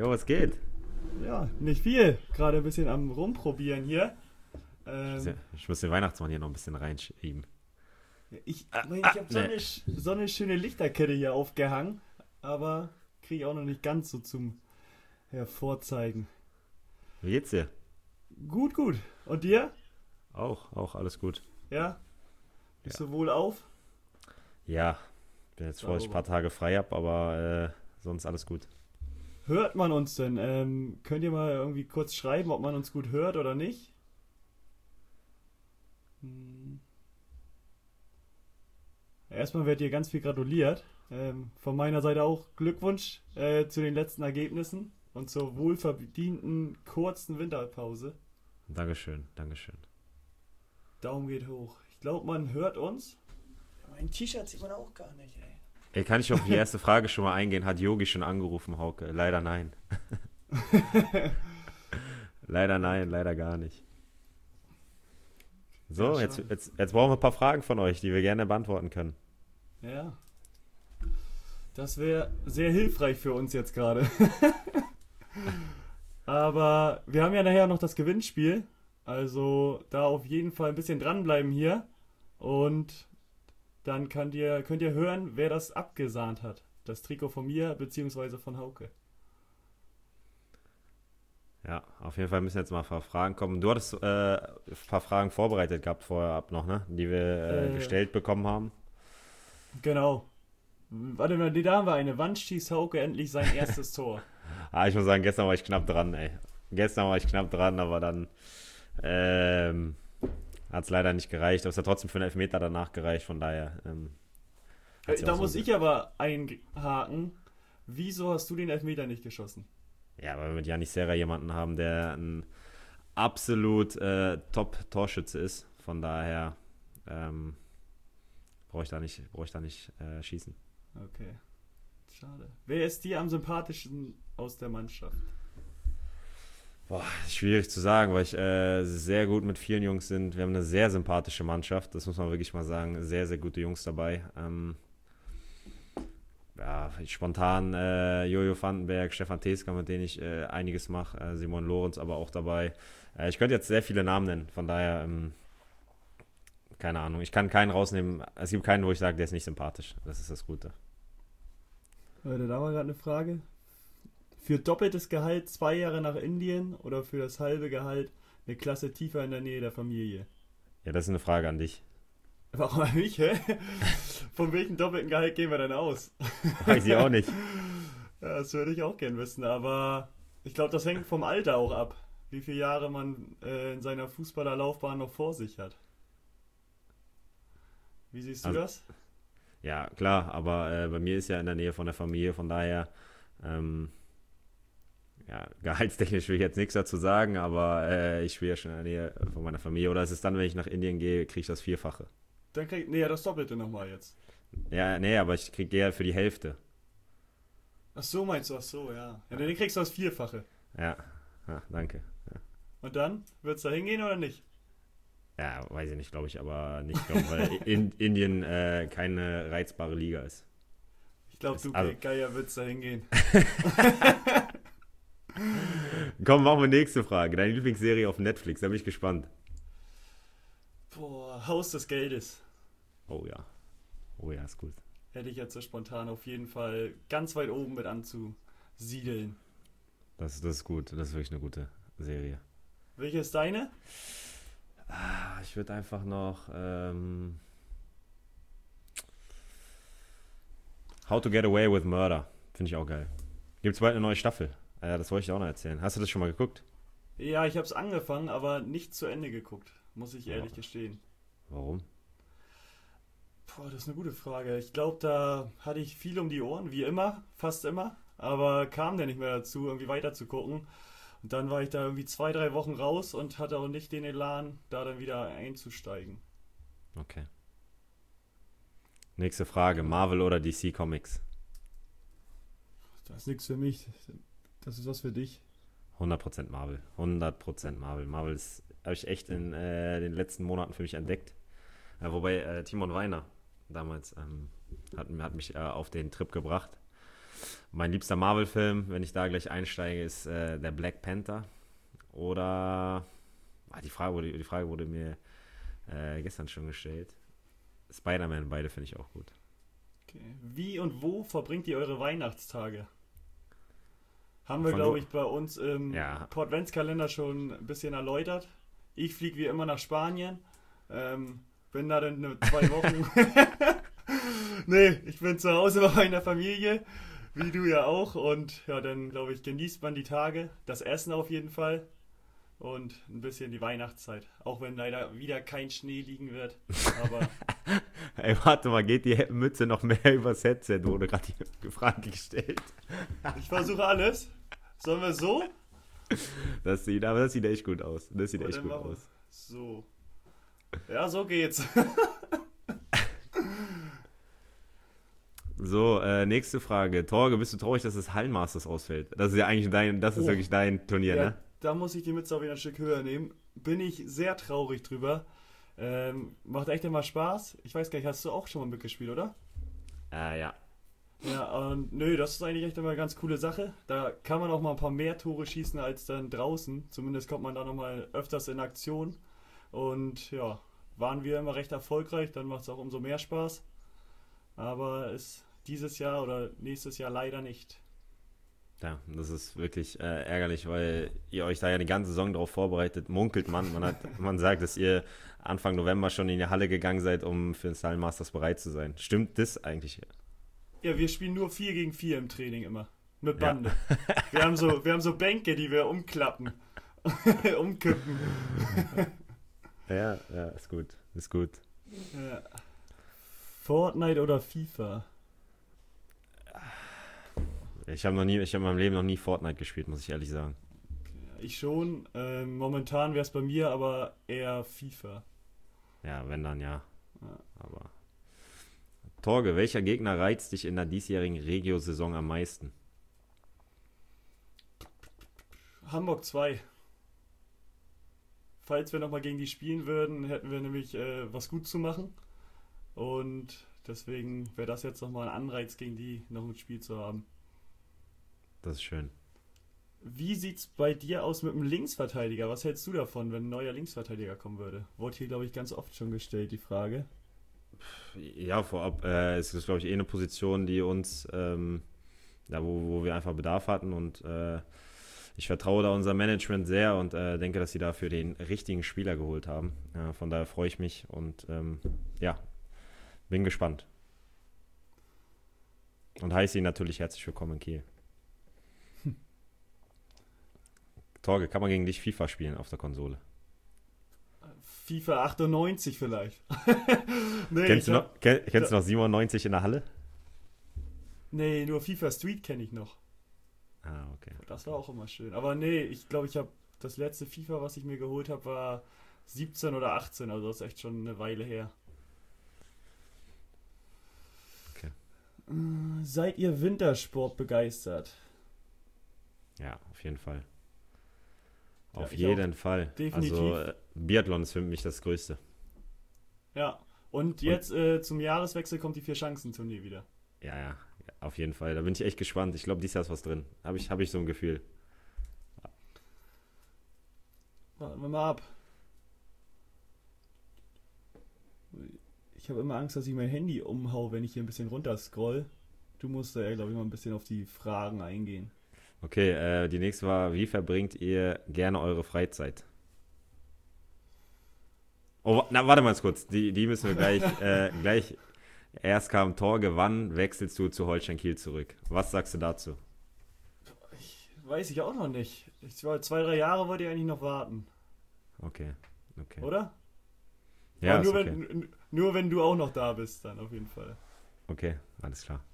Jo, was geht? Ja, nicht viel. Gerade ein bisschen am Rumprobieren hier. Ähm, Ich muss den Weihnachtsmann hier noch ein bisschen reinschieben. ich habe Ne. so eine schöne Lichterkette hier aufgehangen, aber kriege ich auch noch nicht ganz so zum Hervorzeigen. Wie geht's dir? Gut, gut. Und dir? Auch alles gut. Ja? Bist Ja. du wohl auf? Ja, bin jetzt froh, dass ich ein Sauber. paar Tage frei habe, aber sonst alles gut. Hört man uns denn? Könnt ihr mal irgendwie kurz schreiben, ob man uns gut hört oder nicht? Hm. Erstmal wird dir ganz viel gratuliert. Von meiner Seite auch Glückwunsch zu den letzten Ergebnissen und zur wohlverdienten kurzen Winterpause. Dankeschön, Dankeschön. Daumen geht hoch. Ich glaube, man hört uns. Mein T-Shirt sieht man auch gar nicht, ey. Ey, kann ich auf die erste Frage schon mal eingehen? Hat Yogi schon angerufen, Hauke? Leider nein. Leider nein, leider gar nicht. Ja, So, schade. jetzt brauchen wir ein paar Fragen von euch, die wir gerne beantworten können. Ja, das wäre sehr hilfreich für uns jetzt gerade. Aber wir haben ja nachher noch das Gewinnspiel. Also da auf jeden Fall ein bisschen dranbleiben hier. Und dann könnt ihr hören, wer das abgesahnt hat. Das Trikot von mir beziehungsweise von Hauke. Ja, auf jeden Fall müssen jetzt mal ein paar Fragen kommen. Du hattest ein paar Fragen vorbereitet gehabt vorher ab noch, ne? Die wir Äh, gestellt bekommen haben. genau. Warte mal, da haben wir eine. Wann schießt Hauke endlich sein erstes Tor? Ich muss sagen, gestern war ich knapp dran, ey. Gestern war ich knapp dran, aber dann ähm, hat es leider nicht gereicht. Aber es hat trotzdem für einen Elfmeter danach gereicht, von daher hat sie auch Da so. muss ich aber einhaken. Wieso hast du den Elfmeter nicht geschossen? Ja, weil wir mit Janis Serra jemanden haben, der ein absolut Top-Torschütze ist. Von daher brauche ich da nicht schießen. Okay, schade. Wer ist dir am sympathischsten aus der Mannschaft? Boah, schwierig zu sagen, weil ich sehr gut mit vielen Jungs sind. Wir haben eine sehr sympathische Mannschaft, das muss man wirklich mal sagen. Sehr, sehr gute Jungs dabei. Ja, spontan Jojo Vandenberg, Stefan Teska, mit denen ich einiges mache. Simon Lorenz aber auch dabei. Ich könnte jetzt sehr viele Namen nennen, von daher, keine Ahnung. Ich kann keinen rausnehmen. Es gibt keinen, wo ich sage, der ist nicht sympathisch. Das ist das Gute. Da war gerade eine Frage. Für doppeltes Gehalt 2 Jahre nach Indien oder für das halbe Gehalt eine Klasse tiefer in der Nähe der Familie? Ja, das ist eine Frage an dich. Warum nicht, hä? Von welchem doppelten Gehalt gehen wir denn aus? Weiß ich auch nicht. Ja, das würde ich auch gern wissen, aber ich glaube, das hängt vom Alter auch ab, wie viele Jahre man in seiner Fußballerlaufbahn noch vor sich hat. Wie siehst du Also, das? ja, klar, aber bei mir ist ja in der Nähe von der Familie, von daher, ähm, ja, gehaltstechnisch will ich jetzt nichts dazu sagen, aber ich spiele ja schon in der Nähe von meiner Familie. Oder ist es dann, wenn ich nach Indien gehe, kriege ich das Vierfache? Dann krieg, nee, ja, das Doppelte nochmal jetzt. Ja, nee, aber ich kriege ja für die Hälfte. Ach so, meinst du, ach so, ja. Ja, dann kriegst du das Vierfache. Ja, danke. Und dann? Wird's da hingehen oder nicht? Ja, weiß ich nicht, glaube ich, aber nicht, weil Indien keine reizbare Liga ist. Ich glaube, du Also, Geier wird's da hingehen. komm, machen wir nächste Frage. Deine Lieblingsserie auf Netflix, da bin ich gespannt. Boah, Haus des Geldes. Oh ja, oh ja, ist gut. Hätte ich jetzt so spontan auf jeden Fall ganz weit oben mit anzusiedeln. Das ist gut, das ist wirklich eine gute Serie. Welche ist deine? Ich würde einfach noch How to Get Away with Murder. Finde ich auch geil. Gibt's bald eine neue Staffel. Das wollte ich auch noch erzählen. Hast du das schon mal geguckt? Ja, ich habe es angefangen, aber nicht zu Ende geguckt, muss ich Ja. ehrlich gestehen. Warum? Boah, das ist eine gute Frage. Ich glaube, da hatte ich viel um die Ohren, wie immer, fast immer, aber kam der nicht mehr dazu, irgendwie weiter zu gucken. Und dann war ich da irgendwie 2, 3 Wochen raus und hatte auch nicht den Elan, da dann wieder einzusteigen. Okay. Nächste Frage. Marvel oder DC Comics? Das ist nichts für mich. Das ist was für dich. 100% Marvel. 100% Marvel. Marvel habe ich echt in den letzten Monaten für mich entdeckt. Wobei Timon Weiner damals hat mich auf den Trip gebracht. Mein liebster Marvel-Film, wenn ich da gleich einsteige, ist der Black Panther. Oder die Frage wurde mir gestern schon gestellt. Spider-Man, beide finde ich auch gut. Okay. Wie und wo verbringt ihr eure Weihnachtstage? Haben wir, Von glaube wo? ich, bei uns im Ja, Adventskalender schon ein bisschen erläutert. Ich fliege wie immer nach Spanien. Bin da dann 2 Wochen. Nee, ich bin zu Hause bei meiner Familie, wie du ja auch. Und ja, dann glaube ich, genießt man die Tage, das Essen auf jeden Fall und ein bisschen die Weihnachtszeit. Auch wenn leider wieder kein Schnee liegen wird. Aber ey, warte mal, geht die Mütze noch mehr übers Headset? Wurde gerade die Frage gestellt. ich versuche alles. Sollen wir so? Aber das sieht echt gut aus. Das sieht Oder echt gut machen wir aus. so. Ja, so geht's. So, nächste Frage. Torge, bist du traurig, dass das Hallenmasters ausfällt? Das ist ja eigentlich das ist Oh. wirklich dein Turnier, Ja, ne? da muss ich die Mütze auch wieder ein Stück höher nehmen. Bin ich sehr traurig drüber. Macht echt immer Spaß. Ich weiß gar nicht, hast du auch schon mal mitgespielt, oder? Ja. Ja, und nö, das ist eigentlich echt immer eine ganz coole Sache. Da kann man auch mal ein paar mehr Tore schießen als dann draußen. Zumindest kommt man da nochmal öfters in Aktion. Und ja, waren wir immer recht erfolgreich, dann macht es auch umso mehr Spaß. Aber ist dieses Jahr oder nächstes Jahr leider nicht. Ja, das ist wirklich ärgerlich, weil ihr euch da ja die ganze Saison darauf vorbereitet. Munkelt man. Man sagt, dass ihr Anfang November schon in die Halle gegangen seid, um für den Hallenmasters bereit zu sein. Stimmt das eigentlich? Ja, wir spielen nur 4 gegen 4 im Training immer. Mit Ja. Bande. Wir haben so Bänke, die wir umklappen. Umkippen. Ja, ist gut. Ist gut. Ja. Fortnite oder FIFA? Ich habe in meinem Leben noch nie Fortnite gespielt, muss ich ehrlich sagen. Ich schon. Momentan wäre es bei mir aber eher FIFA. Ja, wenn dann ja. Ja. Aber Torge, welcher Gegner reizt dich in der diesjährigen Regio-Saison am meisten? Hamburg 2. Falls wir nochmal gegen die spielen würden, hätten wir nämlich was gut zu machen. Und deswegen wäre das jetzt nochmal ein Anreiz, gegen die noch ein Spiel zu haben. Das ist schön. Wie sieht's bei dir aus mit dem Linksverteidiger? Was hältst du davon, wenn ein neuer Linksverteidiger kommen würde? Wurde hier, glaube ich, ganz oft schon gestellt, die Frage. Ja, vorab ist das, glaube ich, eine Position, die uns, da wo wir einfach Bedarf hatten und ich vertraue da unser Management sehr und denke, dass sie dafür den richtigen Spieler geholt haben. Von daher freue ich mich und ja, bin gespannt. Und heiße ihn natürlich herzlich willkommen in Kiel. Torge, kann man gegen dich FIFA spielen auf der Konsole? FIFA 98 vielleicht. Nee, Kennst du noch 97 in der Halle? Nee, nur FIFA Street kenne ich noch. Ah, okay. Das war auch immer schön. Aber nee, ich glaube, ich habe das letzte FIFA, was ich mir geholt habe, war 17 oder 18. Also das ist echt schon eine Weile her. Okay. Seid ihr Wintersport begeistert? Ja, auf jeden Fall. Ja, Auf ich jeden Fall. Definitiv. Also Biathlon ist für mich das Größte. Ja. Und jetzt zum Jahreswechsel kommt die Vier-Chancen-Tournee wieder. Ja, auf jeden Fall. Da bin ich echt gespannt. Ich glaube, dieses Jahr ist was drin. Hab ich so ein Gefühl. Warten wir mal ab. Ich habe immer Angst, dass ich mein Handy umhau, wenn ich hier ein bisschen runter scroll. Du musst da ja, glaube ich, mal ein bisschen auf die Fragen eingehen. Okay, die nächste war, wie verbringt ihr gerne eure Freizeit? Oh, warte mal ganz kurz. Die müssen wir gleich. Erst kam Torge, wann wechselst du zu Holstein Kiel zurück? Was sagst du dazu? Weiß ich auch noch nicht. 2-3 Jahre wollte ich eigentlich noch warten. Okay. Oder? Ja, Aber ist nur, okay. nur wenn du auch noch da bist, dann auf jeden Fall. Okay, alles klar.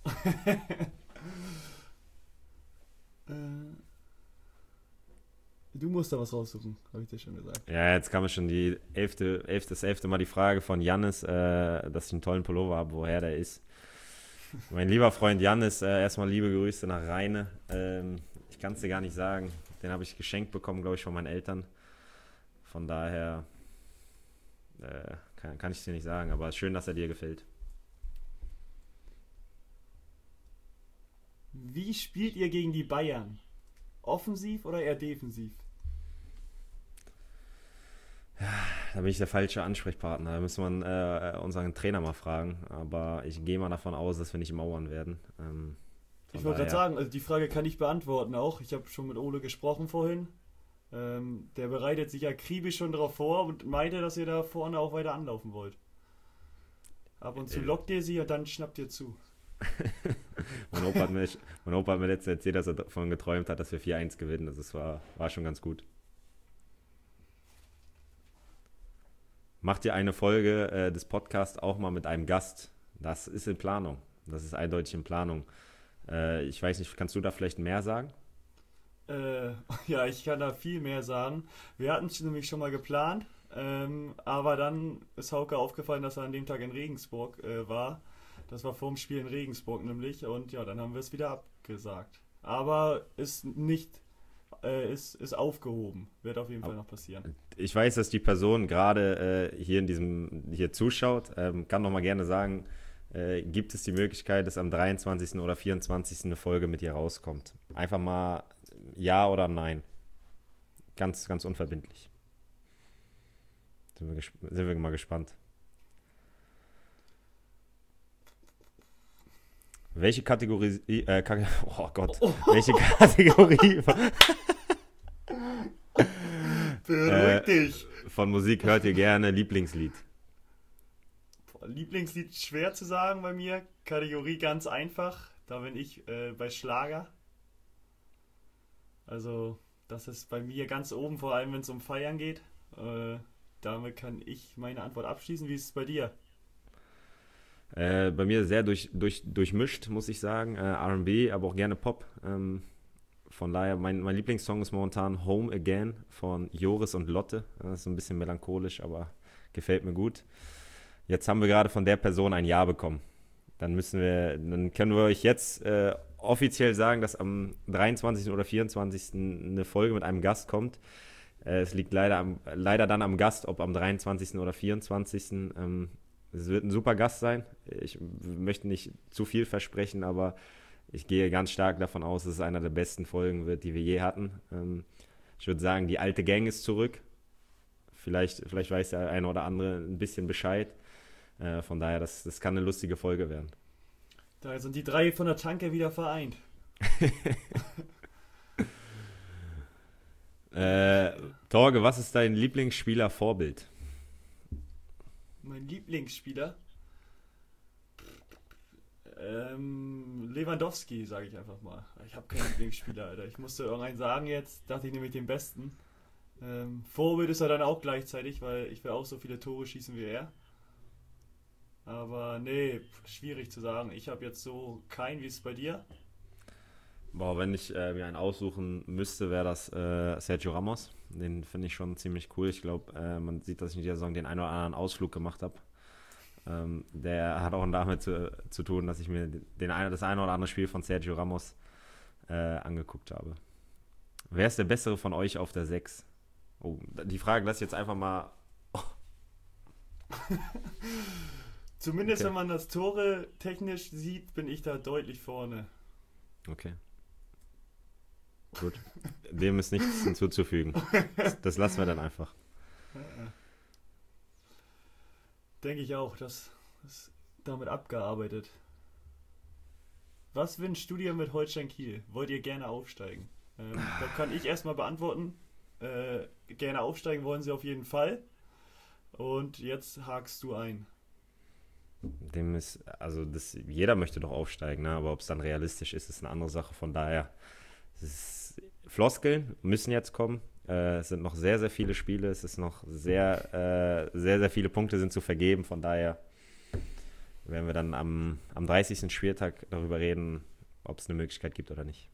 Du musst da was raussuchen, habe ich dir schon gesagt. Ja, jetzt kam schon das elfte Mal die Frage von Jannis, dass ich einen tollen Pullover habe, woher der ist. Mein lieber Freund Jannis, erstmal liebe Grüße nach Rheine. Ich kann es dir gar nicht sagen. Den habe ich geschenkt bekommen, glaube ich, von meinen Eltern. Von daher kann ich es dir nicht sagen, aber schön, dass er dir gefällt. Wie spielt ihr gegen die Bayern? Offensiv oder eher defensiv? Da bin ich der falsche Ansprechpartner. Da müsste man unseren Trainer mal fragen. Aber ich gehe mal davon aus, dass wir nicht mauern werden. Ich wollte gerade sagen, also die Frage kann ich beantworten auch. Ich habe schon mit Ole gesprochen vorhin. Der bereitet sich akribisch schon darauf vor und meinte, dass ihr da vorne auch weiter anlaufen wollt. Ab und zu lockt ihr sie und dann schnappt ihr zu. Mein Opa hat mir letztens erzählt, dass er davon geträumt hat, dass wir 4-1 gewinnen. Also es war schon ganz gut. Macht ihr eine Folge des Podcasts auch mal mit einem Gast? Das ist in Planung. Das ist eindeutig in Planung. Ich weiß nicht, kannst du da vielleicht mehr sagen? Ja, ich kann da viel mehr sagen. Wir hatten es nämlich schon mal geplant, aber dann ist Hauke aufgefallen, dass er an dem Tag in Regensburg war. Das war vorm Spiel in Regensburg nämlich und ja, dann haben wir es wieder abgesagt. Aber ist nicht, ist aufgehoben. Wird auf jeden Fall noch passieren. Ich weiß, dass die Person gerade hier zuschaut. Kann noch mal gerne sagen, gibt es die Möglichkeit, dass am 23. oder 24. eine Folge mit ihr rauskommt? Einfach mal ja oder nein. Ganz, ganz unverbindlich. Sind wir mal gespannt. Welche Kategorie. Oh Gott. Welche Kategorie Beruhig dich. von Musik hört ihr gerne? Lieblingslied? Lieblingslied schwer zu sagen bei mir. Kategorie ganz einfach. Da bin ich bei Schlager. Also, das ist bei mir ganz oben, vor allem wenn es um Feiern geht. Damit kann ich meine Antwort abschließen. Wie ist es bei dir? Bei mir sehr durchmischt, muss ich sagen. R&B, aber auch gerne Pop. Von daher, mein Lieblingssong ist momentan Home Again von Joris und Lotte. Das ist ein bisschen melancholisch, aber gefällt mir gut. Jetzt haben wir gerade von der Person ein Ja bekommen. Dann können wir euch jetzt offiziell sagen, dass am 23. oder 24. eine Folge mit einem Gast kommt. Es liegt leider dann am Gast, ob am 23. oder 24. Es wird ein super Gast sein. Ich möchte nicht zu viel versprechen, aber ich gehe ganz stark davon aus, dass es einer der besten Folgen wird, die wir je hatten. Ich würde sagen, die alte Gang ist zurück. Vielleicht weiß der eine oder andere ein bisschen Bescheid. Von daher, das kann eine lustige Folge werden. Da sind die drei von der Tanke wieder vereint. Torge, was ist dein Lieblingsspieler-Vorbild? Mein Lieblingsspieler? Lewandowski, sage ich einfach mal. Ich habe keinen Lieblingsspieler, Alter. Ich musste irgendeinen sagen jetzt, dachte ich nämlich den besten. Vorbild ist er dann auch gleichzeitig, weil ich will auch so viele Tore schießen wie er. Aber nee, schwierig zu sagen. Ich habe jetzt so keinen, wie ist es bei dir? Boah, wenn ich mir einen aussuchen müsste, wäre das Sergio Ramos. Den finde ich schon ziemlich cool. Ich glaube, man sieht, dass ich in dieser Saison den einen oder anderen Ausflug gemacht habe. Der hat auch damit zu tun, dass ich mir das eine oder andere Spiel von Sergio Ramos angeguckt habe. Wer ist der Bessere von euch auf der 6? Oh, die Frage lasse ich jetzt einfach mal... Zumindest wenn man das Tore technisch sieht, bin ich da deutlich vorne. Okay. Gut. Dem ist nichts hinzuzufügen. Das lassen wir dann einfach. Denke ich auch, das ist damit abgearbeitet. Was wünscht du dir mit Holstein Kiel? Wollt ihr gerne aufsteigen? Da kann ich erstmal beantworten. Gerne aufsteigen wollen sie auf jeden Fall. Und jetzt hakst du ein. Jeder möchte doch aufsteigen, ne? Aber ob es dann realistisch ist, ist eine andere Sache. Von daher, Floskeln müssen jetzt kommen. Es sind noch sehr, sehr viele Spiele. Es ist noch sehr, sehr viele Punkte sind zu vergeben. Von daher werden wir dann am 30. Spieltag darüber reden, ob es eine Möglichkeit gibt oder nicht.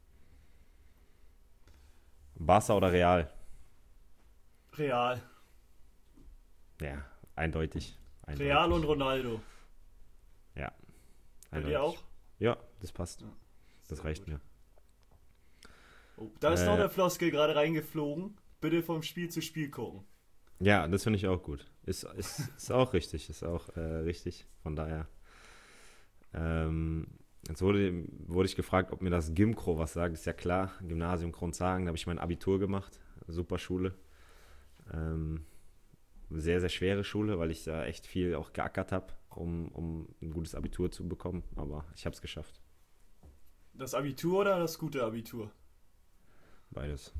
Barca oder Real? Real. Ja, eindeutig. Real und Ronaldo. Ja. Bei dir auch? Ja, das passt. Ja, das reicht gut. mir. Oh, da ist noch der Floskel gerade reingeflogen. Bitte vom Spiel zu Spiel gucken. Ja, das finde ich auch gut. Ist auch richtig. Ist auch richtig. Von daher. Jetzt wurde ich gefragt, ob mir das Gimkro was sagt. Ist ja klar, Gymnasium Kronzhagen, da habe ich mein Abitur gemacht. Super Schule. Ähm, Sehr, sehr schwere Schule, weil ich da echt viel auch geackert habe, um ein gutes Abitur zu bekommen. Aber ich habe es geschafft. Das Abitur oder das gute Abitur? Beides.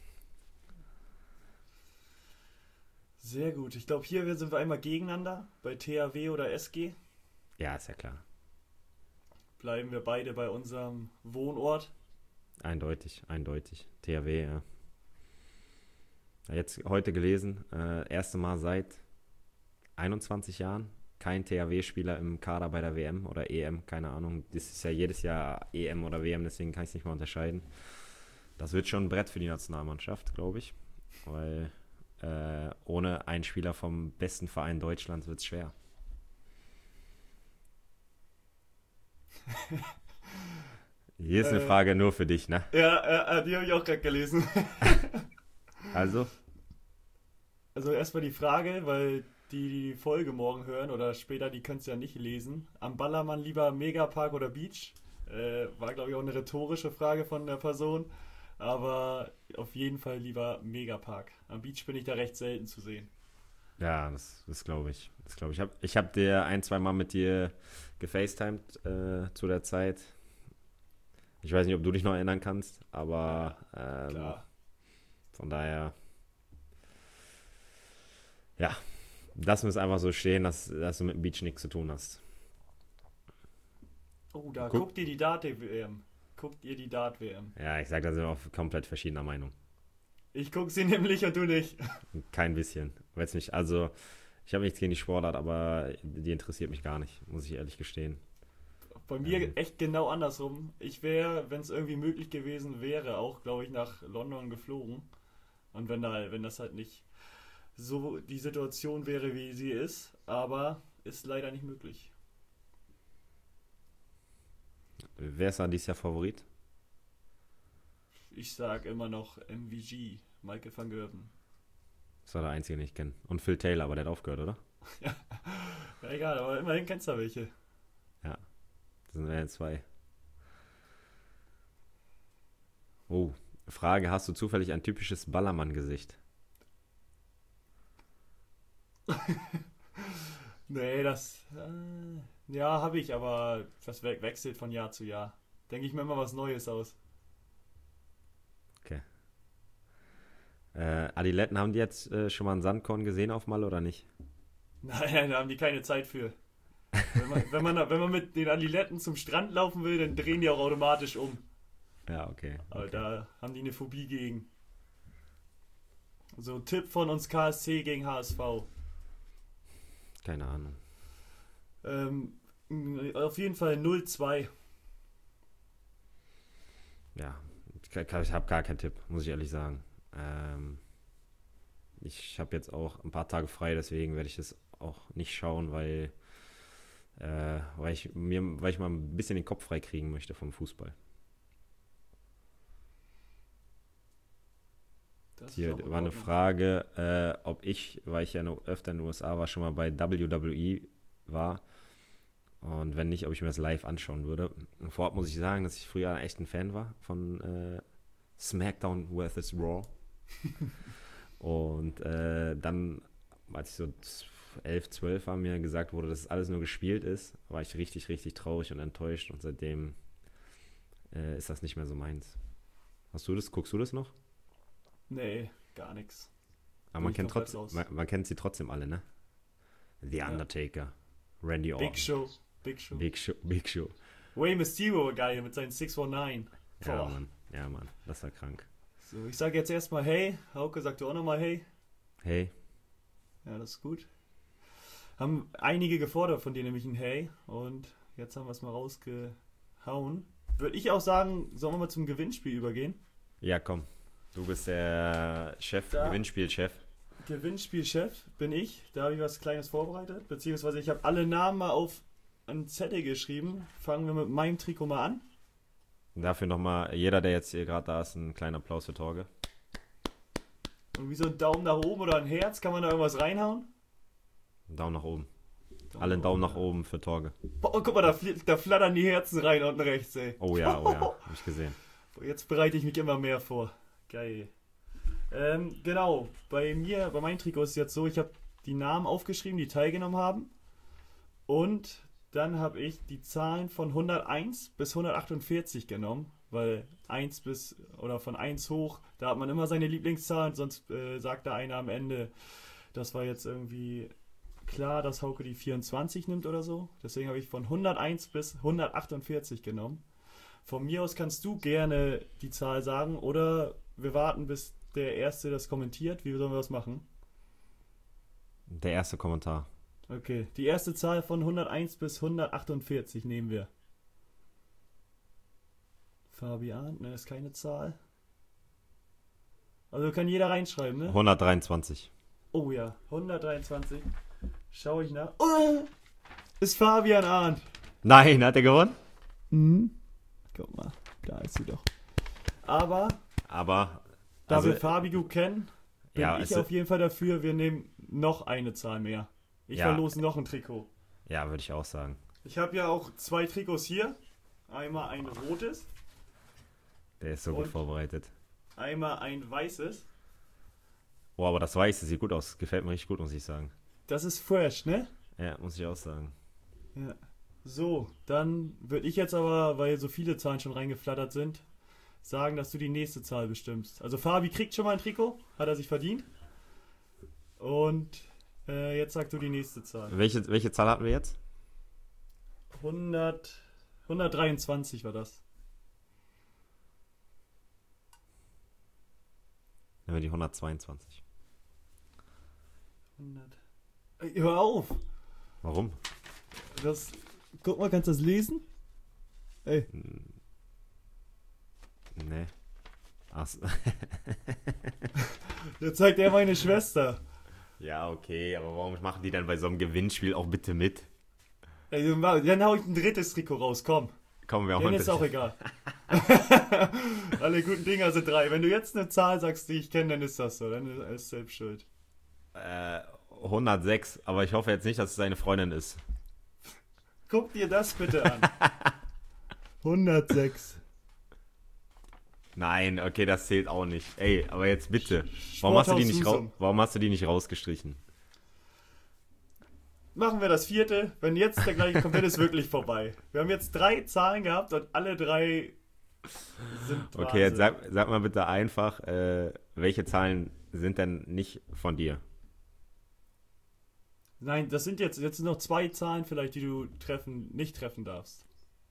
Sehr gut. Ich glaube, hier sind wir einmal gegeneinander. Bei THW oder SG Ja, ist ja klar. bleiben wir beide bei unserem Wohnort. Eindeutig, eindeutig. THW, ja. Jetzt heute gelesen, erste Mal seit 21 Jahren kein THW-Spieler im Kader bei der WM oder EM, keine Ahnung. Das ist ja jedes Jahr EM oder WM, deswegen kann ich es nicht mal unterscheiden. Das wird schon ein Brett für die Nationalmannschaft, glaube ich. Weil ohne einen Spieler vom besten Verein Deutschlands wird es schwer. Hier ist eine Äh, Frage nur für dich, ne? ja, die habe ich auch gerade gelesen. Also, Also erstmal die Frage, weil die Folge morgen hören oder später, die können es ja nicht lesen. Am Ballermann lieber Megapark oder Beach? War, glaube ich, auch eine rhetorische Frage von der Person. Aber auf jeden Fall lieber Megapark. Am Beach bin ich da recht selten zu sehen. ja, das glaube ich. Das glaube ich. Ich hab dir ein, zwei Mal mit dir gefacetimed zu der Zeit. Ich weiß nicht, ob du dich noch erinnern kannst, aber Ja, klar. von daher, ja, lassen wir es einfach so stehen, dass du mit dem Beach nichts zu tun hast. Oh, da Guck, guckt ihr die Dart-WM. Guckt ihr die Dart-WM. ja, ich sag, da sind wir auf komplett verschiedener Meinung. Ich guck sie nämlich und du nicht. Kein bisschen. Weiß nicht, also ich habe nichts gegen die Sportart, aber die interessiert mich gar nicht, muss ich ehrlich gestehen. Bei Ähm, mir echt genau andersrum. Ich wäre, wenn es irgendwie möglich gewesen wäre, auch, glaube ich, nach London geflogen. Und wenn das halt nicht so die Situation wäre, wie sie ist, aber ist leider nicht möglich. Wer ist da dieses Jahr Favorit? Ich sag immer noch MVG, Michael van Gerwen. Das war der einzige, den ich kenne. Und Phil Taylor, aber der hat aufgehört, oder? Ja, egal, aber immerhin kennst du welche. Ja, das sind wir jetzt zwei. Oh, Frage, hast du zufällig ein typisches Ballermann-Gesicht? Nee, ja, habe ich, aber das wechselt von Jahr zu Jahr. Denke ich mir immer was Neues aus. Okay. Adiletten, haben die jetzt schon mal einen Sandkorn gesehen auf Mal oder nicht? Nein, da haben die keine Zeit für. Wenn man mit den Adiletten zum Strand laufen will, dann drehen die auch automatisch um. Ja, okay, Aber okay. da haben die eine Phobie gegen. So, Tipp von uns KSC gegen HSV. Keine Ahnung. Ähm, auf jeden Fall 0-2. Ja, ich habe gar keinen Tipp, muss ich ehrlich sagen. Ähm, Ich habe jetzt auch ein paar Tage frei, deswegen werde ich das auch nicht schauen, weil ich mal ein bisschen den Kopf frei kriegen möchte vom Fußball. Das ist Hier auch in war eine Ordnung. Frage, ob ich, weil ich ja noch öfter in den USA war, schon mal bei WWE war. Und wenn nicht, ob ich mir das live anschauen würde. Und vorab muss ich sagen, dass ich früher echt ein Fan war von SmackDown vs. Raw. Und dann, als ich so 11, 12 war, mir gesagt wurde, dass es alles nur gespielt ist, war ich richtig, richtig traurig und enttäuscht. Und seitdem ist das nicht mehr so meins. Hast du das? Guckst du das noch? Nee, gar nichts. Aber Bin ich komplett raus. man kennt sie trotzdem alle, ne? The Ja. Undertaker, Randy Big Orton, Show. Big Show. Big Show, Big Show. Rey Mysterio war geil mit seinen 619. Ja, Boah. Mann. Ja, Mann. Das war krank. So, ich sage jetzt erstmal hey. Hauke sagt auch nochmal hey. Hey, Ja, das ist gut. Haben einige gefordert von dir nämlich ein Hey. Und jetzt haben wir es mal rausgehauen. Würde ich auch sagen, sollen wir mal zum Gewinnspiel übergehen? ja, komm. Du bist der Chef, Da, Gewinnspielchef. Gewinnspielchef bin ich. Da habe ich was Kleines vorbereitet. Beziehungsweise ich habe alle Namen mal auf einen Zettel geschrieben. Fangen wir mit meinem Trikot mal an. Dafür nochmal, jeder, der jetzt hier gerade da ist, einen kleinen Applaus für Torge. Und wie so ein Daumen nach oben oder ein Herz, kann man da irgendwas reinhauen? Daumen nach oben. Alle einen Daumen nach oben für Torge. Boah, guck mal, da flattern die Herzen rein unten rechts, ey. Oh ja, hab ich gesehen. Jetzt bereite ich mich immer mehr vor. Geil. Genau, bei meinem Trikot ist es jetzt so, ich habe die Namen aufgeschrieben, die teilgenommen haben. Und dann habe ich die Zahlen von 101 bis 148 genommen, weil von 1 hoch, da hat man immer seine Lieblingszahlen, sonst sagt da einer am Ende, das war jetzt irgendwie klar, dass Hauke die 24 nimmt oder so. Deswegen habe ich von 101 bis 148 genommen. Von mir aus kannst du gerne die Zahl sagen oder wir warten, bis der Erste das kommentiert. Wie sollen wir das machen? Der erste Kommentar. Okay, die erste Zahl von 101 bis 148 nehmen wir. Fabian, ne, ist keine Zahl. Also kann jeder reinschreiben, ne? 123. Oh ja, 123. Schau ich nach. Oh, ist Fabian Arndt. Nein, hat er gewonnen? Mhm. Guck mal, da ist sie doch. Aber da also, wir Fabi gut kennen, bin ja, ich auf jeden Fall dafür, wir nehmen noch eine Zahl mehr. Ich verlose noch ein Trikot. Ja, würde ich auch sagen. Ich habe ja auch 2 Trikots hier. Einmal ein rotes. Der ist so gut vorbereitet. Einmal ein weißes. Oh, aber das Weiße sieht gut aus. Gefällt mir richtig gut, muss ich sagen. Das ist fresh, ne? Ja, muss ich auch sagen. Ja. So, dann würde ich jetzt aber, weil so viele Zahlen schon reingeflattert sind, sagen, dass du die nächste Zahl bestimmst. Also Fabi kriegt schon mal ein Trikot, hat er sich verdient. Und jetzt sagst du die nächste Zahl. Welche Zahl hatten wir jetzt? 123 war das. Nehmen wir die 122. 100. Ey, hör auf! Warum? Guck mal, kannst du das lesen? Ey. Nee. Achso. Jetzt zeigt er meine Schwester. Ja, okay, aber warum machen die dann bei so einem Gewinnspiel auch bitte mit? Ey, dann hau ich ein drittes Trikot raus, komm. Kommen wir auch Denen ist auch egal. Alle guten Dinger sind 3. Wenn du jetzt eine Zahl sagst, die ich kenne, dann ist das so. Dann ist es selbst schuld. 106, aber ich hoffe jetzt nicht, dass es seine Freundin ist. Guck dir das bitte an. 106. Nein, okay, das zählt auch nicht. Ey, aber jetzt bitte. Warum hast du die nicht rausgestrichen? Machen wir das 4. Wenn jetzt der gleiche kommt, dann ist wirklich vorbei. Wir haben jetzt 3 Zahlen gehabt und alle 3 sind Wahnsinn. Okay, jetzt sag mal bitte einfach, welche Zahlen sind denn nicht von dir? Nein, das sind jetzt sind noch 2 Zahlen vielleicht, die du nicht treffen darfst.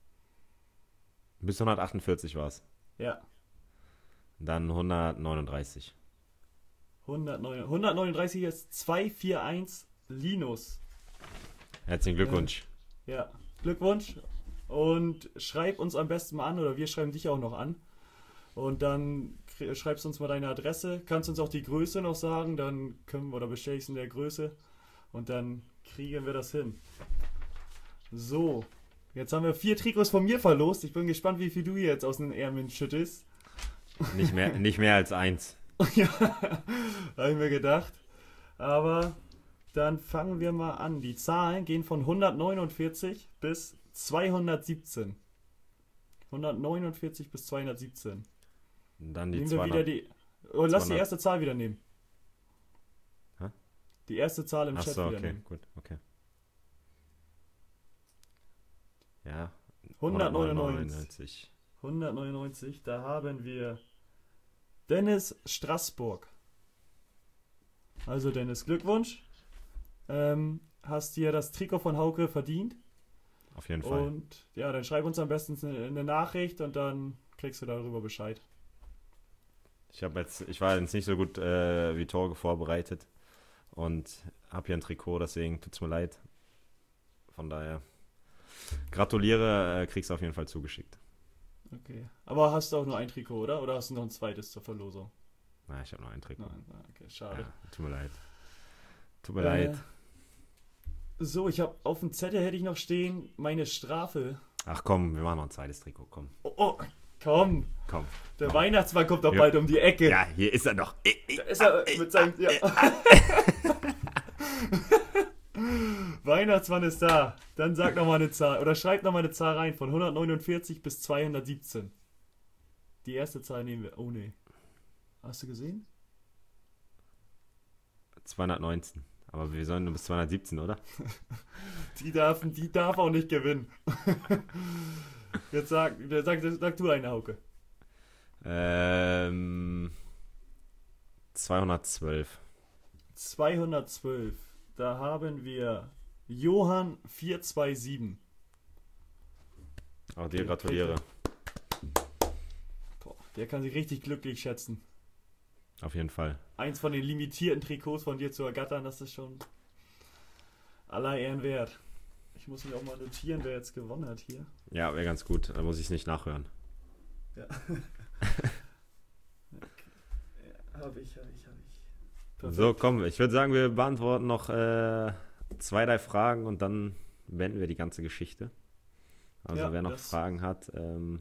Bis 148 war's. Ja. Dann 139. 139 ist 241 Linus. Herzlichen Glückwunsch. Ja, Glückwunsch. Und schreib uns am besten mal an, oder wir schreiben dich auch noch an. Und dann schreibst du uns mal deine Adresse. Kannst uns auch die Größe noch sagen, dann können wir, oder bestellst in der Größe. Und dann kriegen wir das hin. So, jetzt haben wir 4 Trikots von mir verlost. Ich bin gespannt, wie viel du hier jetzt aus den Ärmeln schüttest. Nicht mehr als 1. Ja, habe ich mir gedacht. Aber dann fangen wir mal an. Die Zahlen gehen von 149 bis 217. 149 bis 217. Dann die nehmen 200. wir wieder lass die erste Zahl wieder nehmen. Hä? Die erste Zahl im Chat Achso, wieder okay, nehmen. gut, okay. Ja. 199. 199, da haben wir Dennis Straßburg. Also Dennis, Glückwunsch. Hast dir das Trikot von Hauke verdient. Auf jeden Fall. Und ja, dann schreib uns am besten eine Nachricht und dann kriegst du darüber Bescheid. Ich war jetzt nicht so gut wie Torge vorbereitet und habe hier ein Trikot, deswegen tut's mir leid. Von daher gratuliere, kriegst du auf jeden Fall zugeschickt. Okay. Aber hast du auch nur ein Trikot, oder? Oder hast du noch ein zweites zur Verlosung? Na, ich habe noch ein Trikot. Nein, okay, schade. Ja, tut mir leid. Tut mir leid. So, ich habe auf dem Zettel hätte ich noch stehen, meine Strafe. Ach komm, wir machen noch ein zweites Trikot, komm. Oh, komm. Komm. Der Weihnachtsmann kommt doch bald um die Ecke. Ja, hier ist er noch. Da ist er mit seinem... Ja. Weihnachtsmann ist da. Dann sag nochmal eine Zahl. Oder schreib nochmal eine Zahl rein. Von 149 bis 217. Die erste Zahl nehmen wir. Oh nee. Hast du gesehen? 219. Aber wir sollen nur bis 217, oder? Die darf auch nicht gewinnen. Jetzt sag du eine, Hauke. 212. 212. Da haben wir Johann 427. Auch dir gratuliere. Boah, der kann sich richtig glücklich schätzen. Auf jeden Fall. Eins von den limitierten Trikots von dir zu ergattern, das ist schon aller Ehren wert. Ich muss mir auch mal notieren, wer jetzt gewonnen hat hier. Ja, wäre ganz gut. Da muss ich es nicht nachhören. Ja. Okay. Ja, hab ich. Perfekt. So, komm, ich würde sagen, wir beantworten noch 2, 3 Fragen und dann beenden wir die ganze Geschichte. Also Ja, wer noch Fragen hat,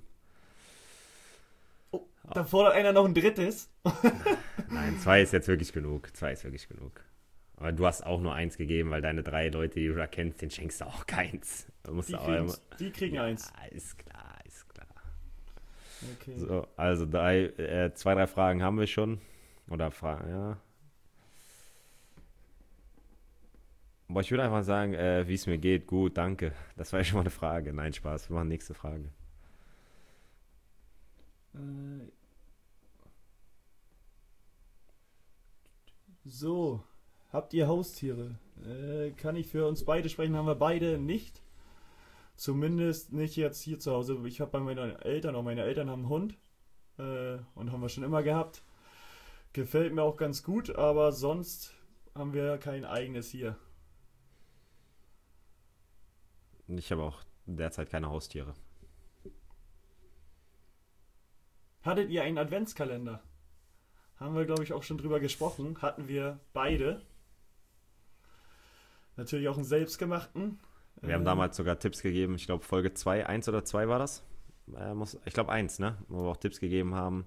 da fordert einer noch ein drittes. nein, 2 ist jetzt wirklich genug. 2 ist wirklich genug. Aber du hast auch nur 1 gegeben, weil deine 3 Leute, die du da kennst, den schenkst du auch keins. Die kriegen 1. Ja, ist klar, ist klar. Okay. So, also 2, 3 Fragen haben wir schon. Oder Fragen, ja. Aber ich würde einfach sagen, wie es mir geht, gut, danke. Das war ja schon mal eine Frage. Nein, Spaß, wir machen nächste Frage. So, habt ihr Haustiere? Kann ich für uns beide sprechen? Haben wir beide nicht. Zumindest nicht jetzt hier zu Hause. Ich habe bei meinen Eltern, auch meine Eltern haben einen Hund. Und haben wir schon immer gehabt. Gefällt mir auch ganz gut, aber sonst haben wir kein eigenes hier. Ich habe auch derzeit keine Haustiere. Hattet ihr einen Adventskalender? Haben wir, glaube ich, auch schon drüber gesprochen. Hatten wir beide. Natürlich auch einen selbstgemachten. Wir haben damals sogar Tipps gegeben. Ich glaube, Folge 2, 1 oder 2 war das. Ich glaube 1, ne? Wo wir auch Tipps gegeben haben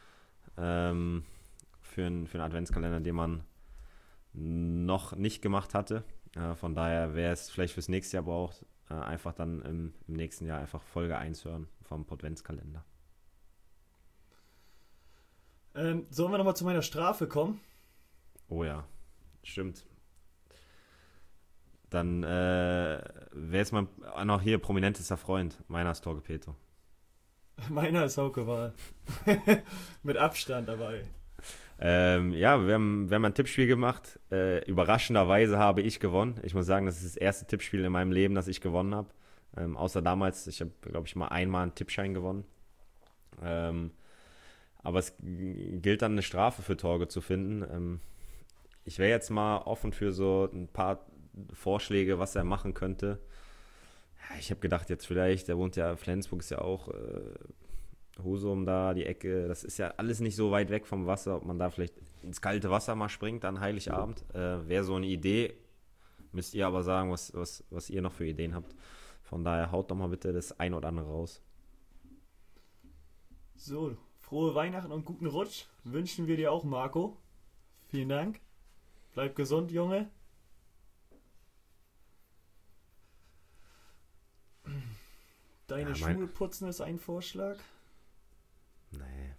für einen Adventskalender, den man noch nicht gemacht hatte. Von daher, wer es vielleicht fürs nächste Jahr braucht, einfach dann im nächsten Jahr einfach Folge 1 hören vom Adventskalender. Sollen wir nochmal zu meiner Strafe kommen? Oh ja, stimmt. Dann wer ist mein noch hier prominentester Freund? Meiner ist Torge Peto. Meiner ist Hauke Wahl. Mit Abstand dabei. Ja, wir haben ein Tippspiel gemacht. Überraschenderweise habe ich gewonnen. Ich muss sagen, das ist das erste Tippspiel in meinem Leben, das ich gewonnen habe. Außer damals, ich habe, glaube ich, mal einmal einen Tippschein gewonnen. Aber es gilt dann, eine Strafe für Torge zu finden. Ich wäre jetzt mal offen für so ein paar Vorschläge, was er machen könnte. Ja, ich habe gedacht, jetzt vielleicht, der wohnt ja, Flensburg ist ja auch Husum da, die Ecke, das ist ja alles nicht so weit weg vom Wasser, ob man da vielleicht ins kalte Wasser mal springt an Heiligabend. Wäre so eine Idee, müsst ihr aber sagen, was ihr noch für Ideen habt. Von daher haut doch mal bitte das ein oder andere raus. So, frohe Weihnachten und guten Rutsch wünschen wir dir auch, Marco. Vielen Dank. Bleib gesund, Junge. Deine Schuhe putzen ist ein Vorschlag. Nee.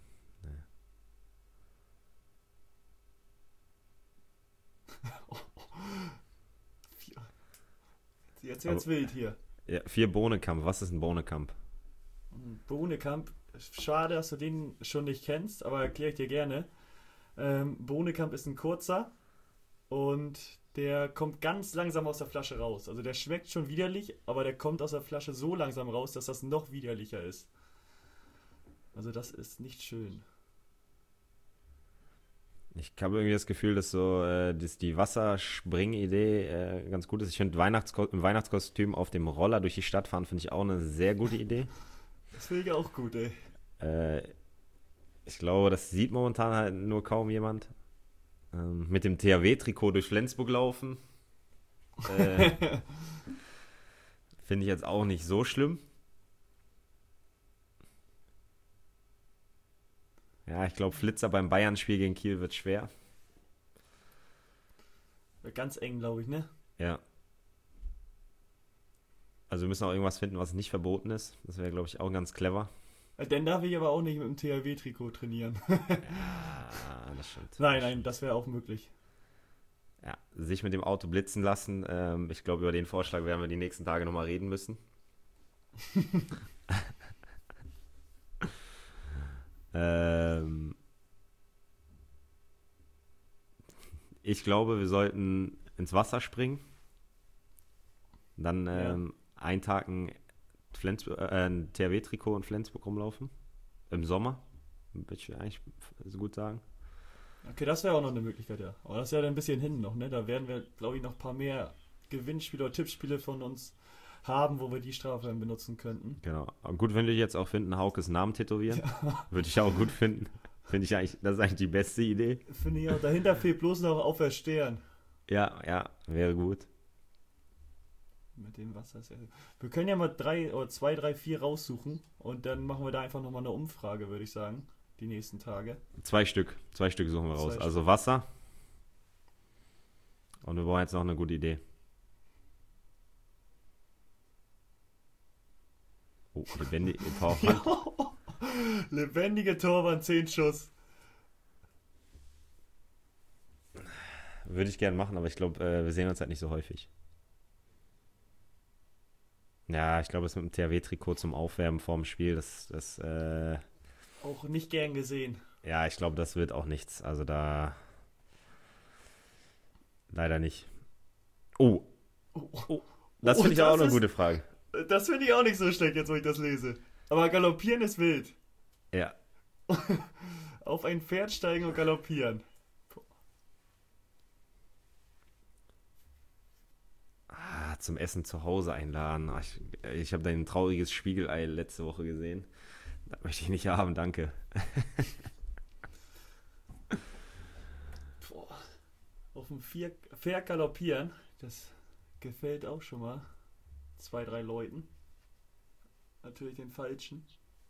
Jetzt wird's wild hier. Ja, 4 Bohnekamp. Was ist ein Bohnekamp? Bohnekamp. Schade, dass du den schon nicht kennst, aber erkläre ich dir gerne. Bohnekamp ist ein kurzer und der kommt ganz langsam aus der Flasche raus. Also der schmeckt schon widerlich, aber der kommt aus der Flasche so langsam raus, dass das noch widerlicher ist. Also das ist nicht schön. Ich habe irgendwie das Gefühl, dass so dass die Wasserspring-Idee ganz gut ist. Ich finde im Weihnachtskostüm auf dem Roller durch die Stadt fahren, finde ich auch eine sehr gute Idee. Das finde ich auch gut, ey. Ich glaube, das sieht momentan halt nur kaum jemand. Mit dem THW-Trikot durch Flensburg laufen. Finde ich jetzt auch nicht so schlimm. Ja, ich glaube, Flitzer beim Bayern-Spiel gegen Kiel wird schwer. Wird ganz eng, glaube ich, ne? Ja. Also wir müssen auch irgendwas finden, was nicht verboten ist. Das wäre, glaube ich, auch ganz clever. Dann darf ich aber auch nicht mit dem THW-Trikot trainieren. Ja, das stimmt. Nein, das wäre auch möglich. Ja, sich mit dem Auto blitzen lassen. Ich glaube, über den Vorschlag werden wir die nächsten Tage nochmal reden müssen. Ich glaube, wir sollten ins Wasser springen. Dann einen Tag ein THW-Trikot in Flensburg rumlaufen. Im Sommer. Würde ich eigentlich so gut sagen. Okay, das wäre auch noch eine Möglichkeit, ja. Aber das ist ja dann ein bisschen hin noch, ne? Da werden wir, glaube ich, noch ein paar mehr Gewinnspiele oder Tippspiele von uns haben, wo wir die Strafe dann benutzen könnten. Genau. Aber gut, wenn wir jetzt auch finden, Haukes Namen tätowieren. Würde ich auch gut finden. Finde ich eigentlich, das ist eigentlich die beste Idee. Finde ich auch. Dahinter fehlt bloß noch auf der Stern. Ja, wäre gut. Mit dem Wasser ist ja. Wir können ja mal 2, 3, 4 raussuchen und dann machen wir da einfach nochmal eine Umfrage, würde ich sagen. Die nächsten Tage. 2 Stück suchen wir raus. Also Wasser. Und wir brauchen jetzt noch eine gute Idee. Oh, lebendige Torwand. Lebendige Torwand, 10 Schuss. Würde ich gerne machen, aber ich glaube, wir sehen uns halt nicht so häufig. Ja, ich glaube, es mit dem THW-Trikot zum Aufwärmen vorm Spiel, das auch nicht gern gesehen. Ja, ich glaube, das wird auch nichts. Also da leider nicht. Oh. Das finde ich auch eine gute Frage. Das finde ich auch nicht so schlecht, jetzt wo ich das lese. Aber galoppieren ist wild. Ja. Auf ein Pferd steigen und galoppieren. Zum Essen zu Hause einladen. Ich habe dein trauriges Spiegelei letzte Woche gesehen. Das möchte ich nicht haben, danke. Auf dem Pferd galoppieren, das gefällt auch schon mal 2, 3 Leuten. Natürlich den Falschen.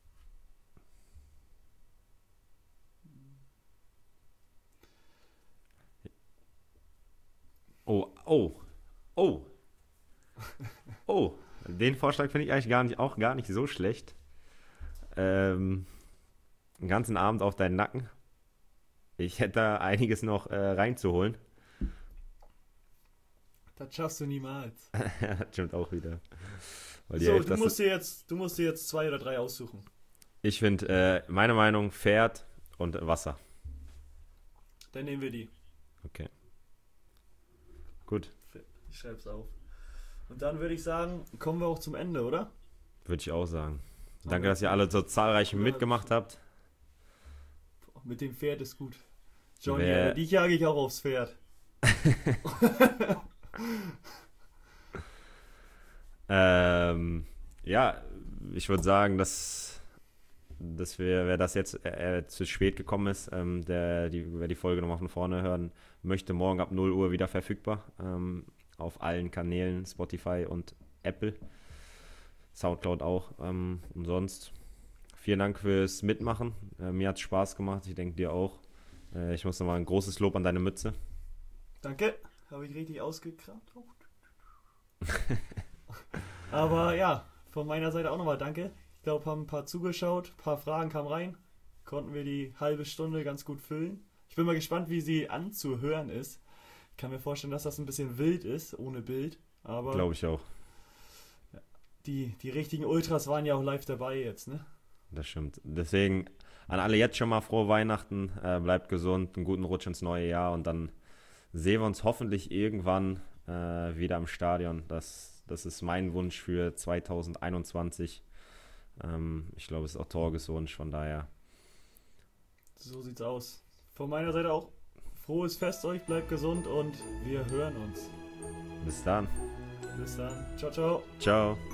Oh, den Vorschlag finde ich eigentlich gar nicht so schlecht. Den ganzen Abend auf deinen Nacken. Ich hätte da einiges noch reinzuholen. Das schaffst du niemals. Das stimmt auch wieder. So, du musst dir jetzt 2 oder 3 aussuchen. Ich finde, meine Meinung, Pferd und Wasser. Dann nehmen wir die. Okay. Gut. Ich schreib's auf. Und dann würde ich sagen, kommen wir auch zum Ende, oder? Würde ich auch sagen. Danke, dass ihr alle so zahlreich mitgemacht habt. Mit dem Pferd ist gut. Johnny, dich jage ich auch aufs Pferd. Ja, ich würde sagen, dass wer das jetzt zu spät gekommen ist, wer die Folge nochmal von vorne hören möchte, morgen ab 0 Uhr wieder verfügbar. Auf allen Kanälen, Spotify und Apple. Soundcloud auch. Und sonst vielen Dank fürs Mitmachen. Mir hat es Spaß gemacht. Ich denke dir auch. Ich muss nochmal ein großes Lob an deine Mütze. Danke. Habe ich richtig ausgekramt. Aber ja, von meiner Seite auch nochmal danke. Ich glaube, haben ein paar zugeschaut. Ein paar Fragen kamen rein. Konnten wir die halbe Stunde ganz gut füllen. Ich bin mal gespannt, wie sie anzuhören ist. Ich kann mir vorstellen, dass das ein bisschen wild ist, ohne Bild. Aber glaube ich auch. Die richtigen Ultras waren ja auch live dabei jetzt, ne? Das stimmt. Deswegen an alle jetzt schon mal frohe Weihnachten. Bleibt gesund, einen guten Rutsch ins neue Jahr und dann sehen wir uns hoffentlich irgendwann wieder im Stadion. Das ist mein Wunsch für 2021. Ich glaube, es ist auch Torges Wunsch, von daher. So sieht's aus. Von meiner Seite auch frohes Fest euch, bleibt gesund und wir hören uns. Bis dann. Bis dann. Ciao, ciao. Ciao.